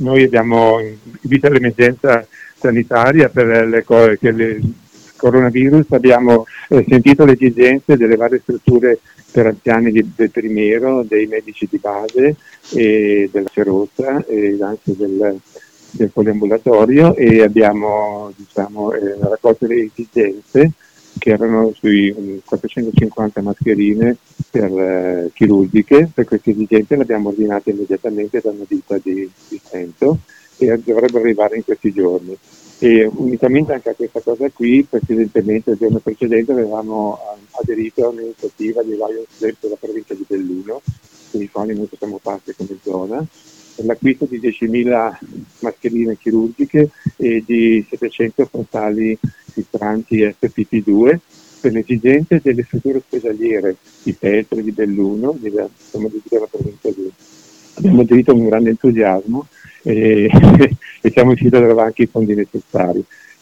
Noi abbiamo, in vista dell'emergenza sanitaria per il coronavirus, abbiamo sentito le esigenze delle varie strutture per anziani del Primiero, dei medici di base e della Cerosa e anche del poliambulatorio, e abbiamo raccolto le esigenze, che erano sui 450 mascherine chirurgiche. Per queste esigenze le abbiamo ordinate immediatamente da una ditta di Trento e dovrebbero arrivare in questi giorni. E unicamente anche a questa cosa qui, precedentemente, il giorno precedente, avevamo aderito a un'iniziativa di Lions della provincia di Belluno, con i quali noi facciamo parte come zona, per l'acquisto di 10.000 mascherine chirurgiche e di 700 frontali filtranti FPP2 per le esigenze delle strutture ospedaliere di Peltre, di Belluno, della provincia di. Abbiamo aderito con grande entusiasmo e siamo riusciti a trovare anche i fondi necessari.